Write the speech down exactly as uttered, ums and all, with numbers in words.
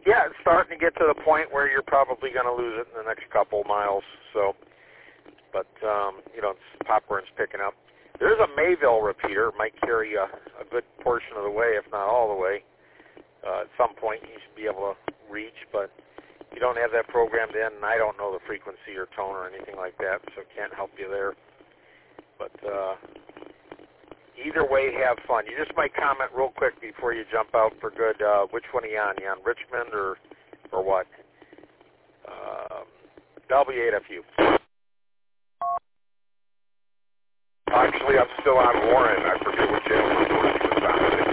yeah, it's starting to get to the point where you're probably going to lose it in the next couple miles. So, but um, you know, it's, popcorn's picking up. There's a Mayville repeater. It might carry a, a good portion of the way, if not all the way. Uh, at some point, you should be able to reach, but you don't have that programmed in, and I don't know the frequency or tone or anything like that, so can't help you there. But uh, either way, have fun. You just might comment real quick before you jump out for good. Uh, which one are you on? You on Richmond or or what? Um, that'll be eight of you. Actually, I'm still on Warren. I forget what channel it was on.